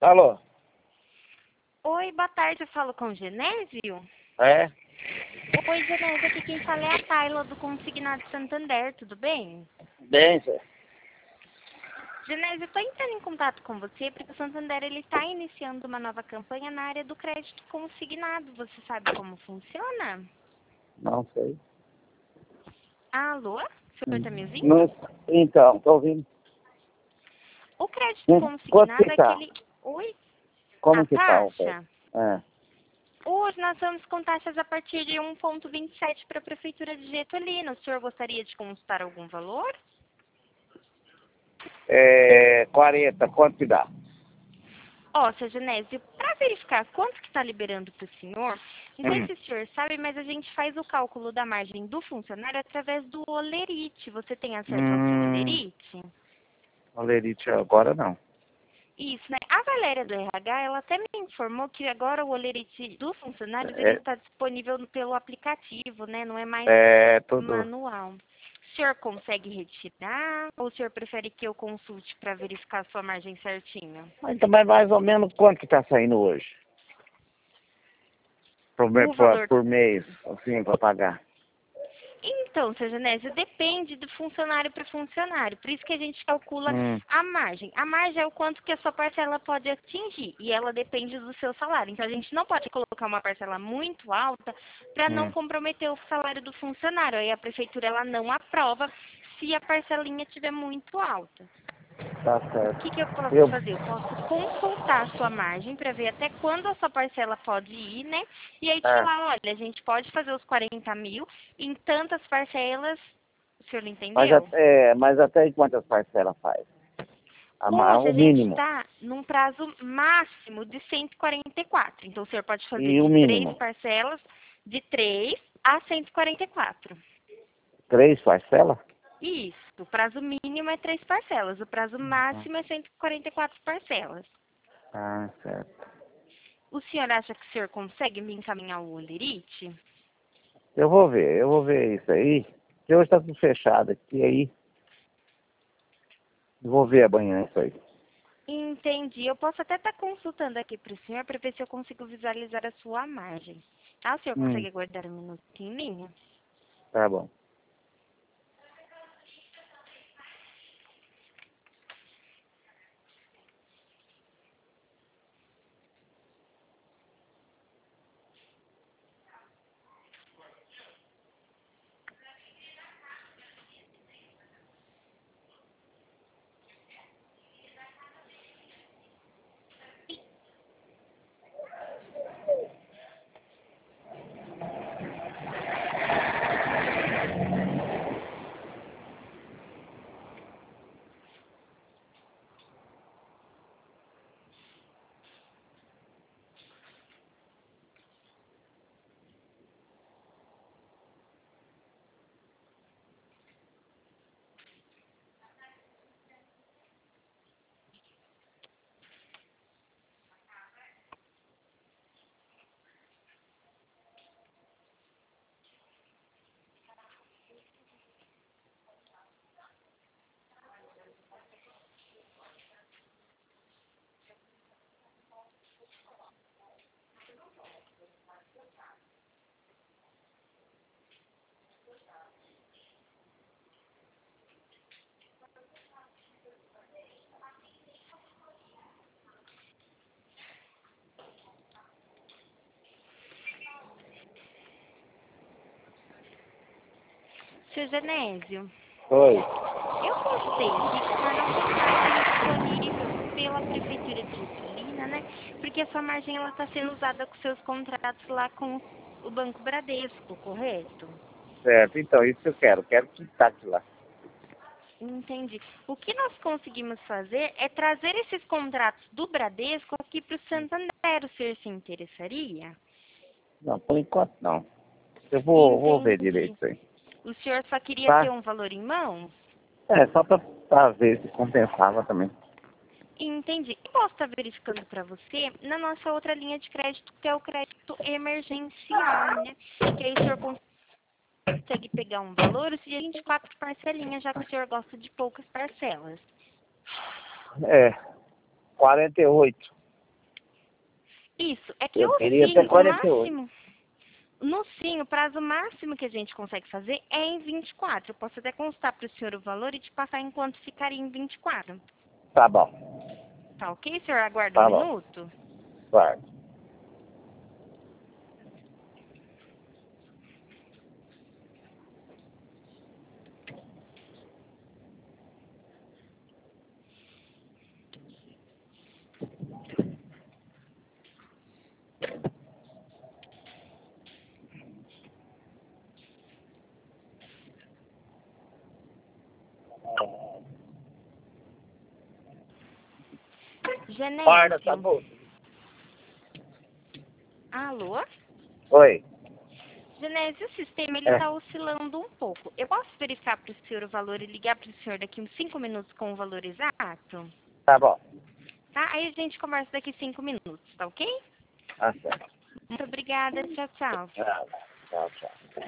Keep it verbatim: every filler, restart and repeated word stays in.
Alô? Oi, boa tarde, eu falo com o Genésio? É? Oi, Genésio, aqui quem fala é a Tayla do Consignado Santander, tudo bem? Bem, Zé. Genésio, eu estou entrando em contato com você porque o Santander está iniciando uma nova campanha na área do crédito consignado. Você sabe como funciona? Não sei. Alô? O senhor está me ouvindo? Não, então, tô ouvindo. O crédito Hum, Quanto consignado que é tá? aquele... Oi? Como A que tá o pé? taxa? É. Hoje nós estamos com taxas a partir de um vírgula vinte e sete para a Prefeitura de Getulina. O senhor gostaria de consultar algum valor? É, quarenta, quanto que dá? Ó, seu Genésio, para verificar quanto que está liberando para o senhor, não sei Hum. se o senhor sabe, mas a gente faz o cálculo da margem do funcionário através do Olerite. Você tem acesso ao seu Hum, Olerite? Olerite agora não. Isso, né? A Valéria do R H, ela até me informou que agora o Olerite dos funcionários, ele É, está disponível pelo aplicativo, né? Não é mais é tudo. manual. O senhor consegue retirar ou o senhor prefere que eu consulte para verificar a sua margem certinha? Então, mas mais ou menos quanto que tá saindo hoje? Por, me- O por, valor. por mês, assim, pra pagar? Então, seu Genésio, depende do funcionário para funcionário. Por isso que a gente calcula Hum, a margem. A margem é o quanto que a sua parcela pode atingir. E ela depende do seu salário. Então, a gente não pode colocar uma parcela muito alta para não hum, comprometer o salário do funcionário. Aí a prefeitura ela não aprova se a parcelinha estiver muito alta. tá O certo. que, que eu posso Eu, fazer? Eu posso consultar a sua margem para ver até quando a sua parcela pode ir, né? E aí te é, falar, olha, a gente pode fazer os quarenta mil em tantas parcelas. O senhor não mas, entendeu? até, mas até em quantas parcelas faz? A, ma- Hoje o a gente mínimo. está num prazo máximo de cento e quarenta e quatro. Então o senhor pode fazer E o de três mínimo? parcelas, de três a cento e quarenta e quatro. Três parcelas? Isso. O prazo mínimo é três parcelas. O prazo Uhum. máximo é cento e quarenta e quatro parcelas. Ah, certo. O senhor acha que o senhor consegue me encaminhar o Olerite? Eu vou ver, eu vou ver isso aí. Que hoje tá tudo fechado aqui, aí. Eu vou ver amanhã isso aí. Entendi. Eu posso até estar consultando aqui para o senhor para ver se eu consigo visualizar a sua margem. Ah, o senhor Hum, consegue aguardar um minutinho em linha? tá bom. Seu Genésio, Oi. eu postei aqui que o senhor não tem margem disponível pela Prefeitura de Getulina, né? Porque a sua margem ela está sendo usada com seus contratos lá com o Banco Bradesco, correto? Certo, então, isso que eu quero. Quero quitar aquilo lá. Entendi. O que nós conseguimos fazer é trazer esses contratos do Bradesco aqui para o Santander. O senhor se interessaria? Não, por enquanto não. Eu vou, vou ver direito Entendi. isso aí. O senhor só queria ter Tá? um valor em mãos? É, só pra, pra ver se compensava também. Entendi. Eu posso estar verificando para você na nossa outra linha de crédito, que é o crédito emergencial, né? Que aí o senhor consegue pegar um valor de vinte e quatro parcelinhas, já que o senhor gosta de poucas parcelas. É, quarenta e oito. Isso, é que Eu o queria sim, até o quarenta e oito. máximo... No sim, o prazo máximo que a gente consegue fazer é em vinte e quatro. Eu posso até constar para o senhor o valor e te passar em quanto ficaria em vinte e quatro. Tá bom, Tá ok, senhor? Aguarda um tá bom. minuto. Claro. Guarda, tá Genésio. bom. Alô? Oi. Genésio, o sistema ele É, está oscilando um pouco. Eu posso verificar para o senhor o valor e ligar para o senhor daqui uns cinco minutos com o valor exato? tá bom. Tá? Aí a gente conversa daqui cinco minutos, tá ok? Tá certo. Muito obrigada. Tchau, tchau. Tchau, tchau, tchau.